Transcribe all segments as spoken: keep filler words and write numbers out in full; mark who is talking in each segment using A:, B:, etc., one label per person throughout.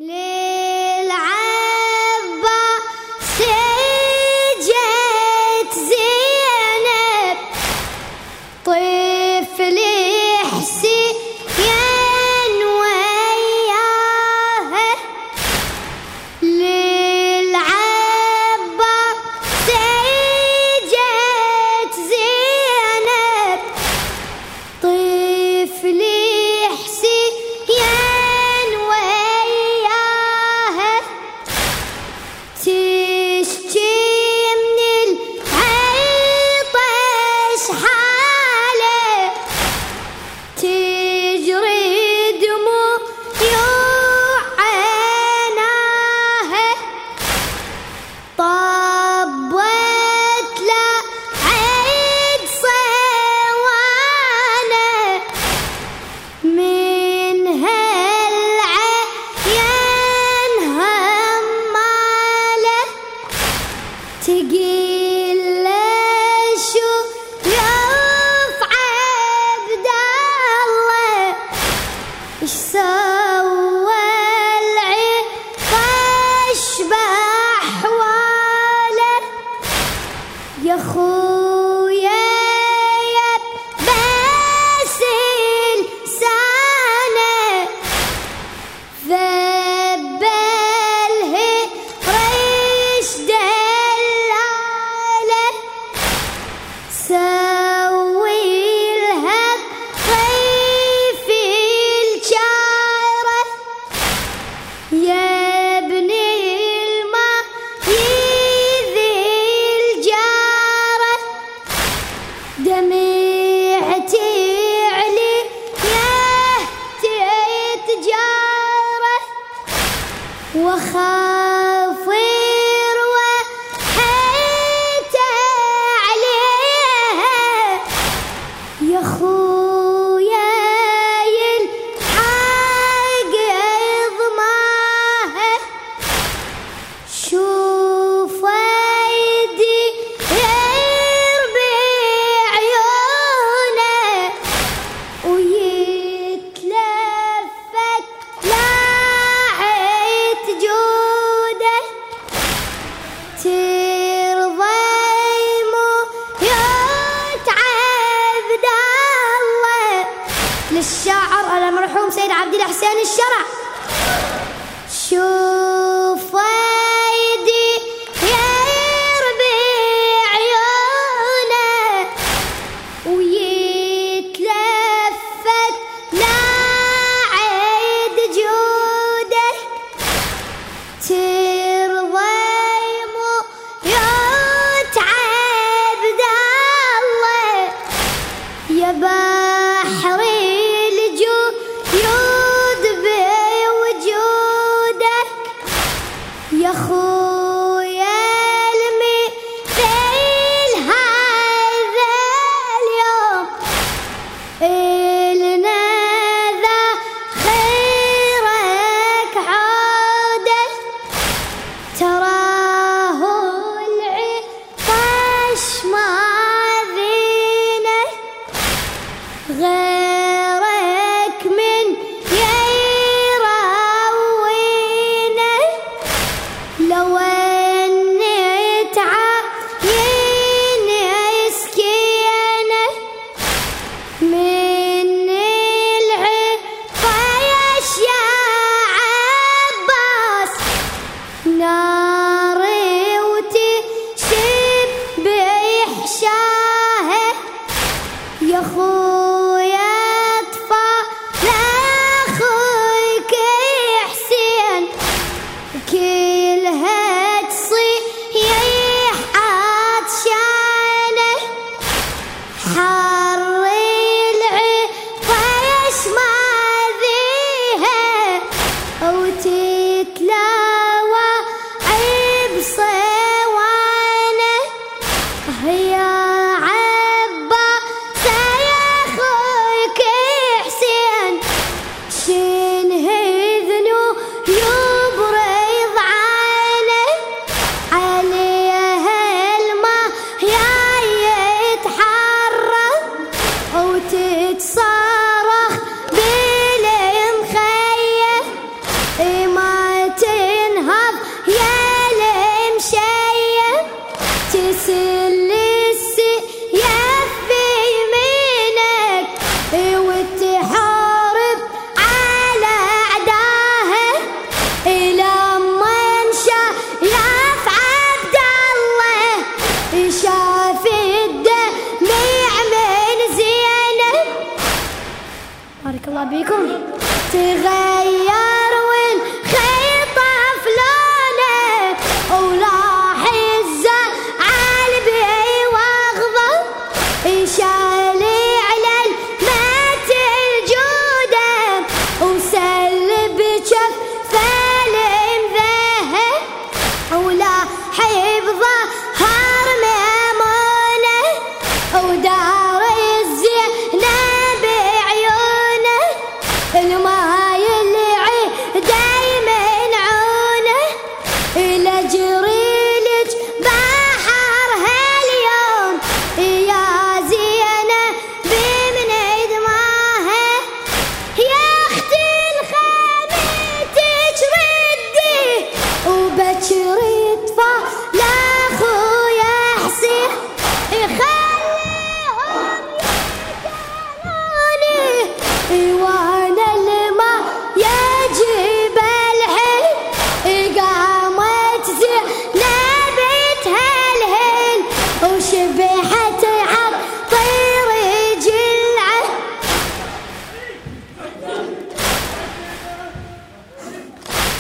A: للعباس جت زينب طفل حسين وياها للعباس جت زينب طفل تقيل شو يوف عبد الله ايش سوى العطش بأحواله يا خويا يا بس لسانه ذبله رشد سوي لها طيف الجارة يا ابني الماء يذي الجارة دمعتي علي يا تتجارة وخاف يا خويا يلحق ضماها شوف ايدي يربي عيونه ويتلفت لاعت جونه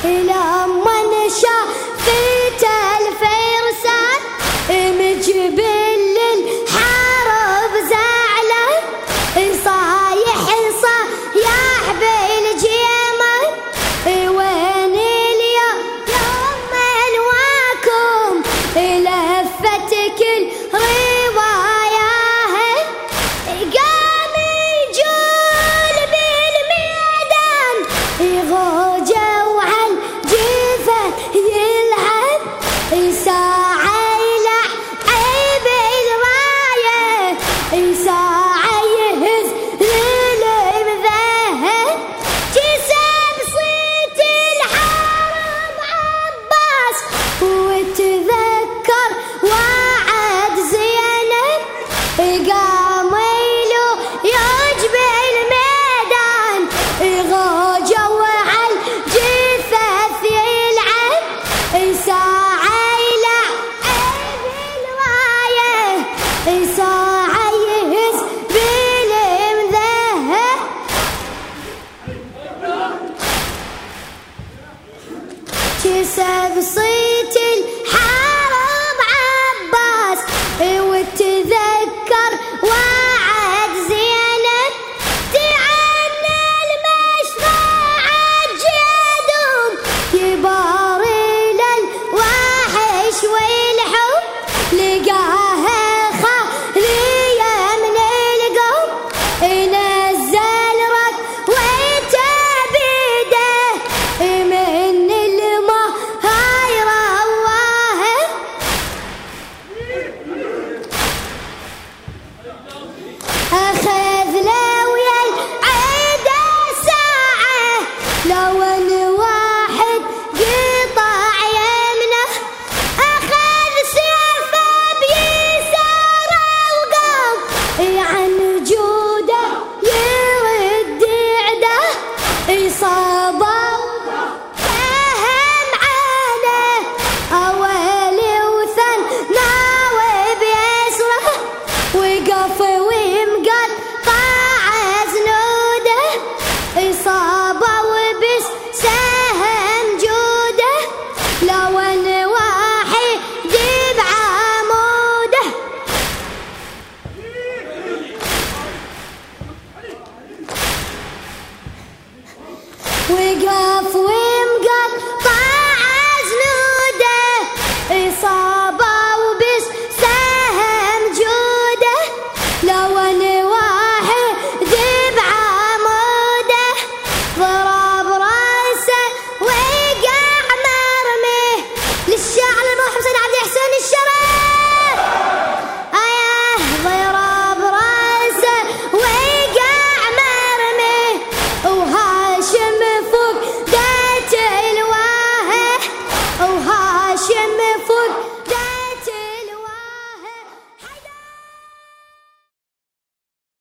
A: لما شافت الفرسان مجبل الحرب زعلان صايح صايح بالجيمة وين اليوم يوم منواكم لفت كل رواياه قام يجول بالميدان يغوجه وعلى الجيفة يلعب ساعة يلعب الراية ساعة يهز للمذهب كسب صيت الحرب عباس وتذكر وعد زينب قام يلو يجب الميدان غوجه وعلى الجثث يلعب ساعة يلعب الراية ساعة يهز بالمذهب كسب صيت الحرب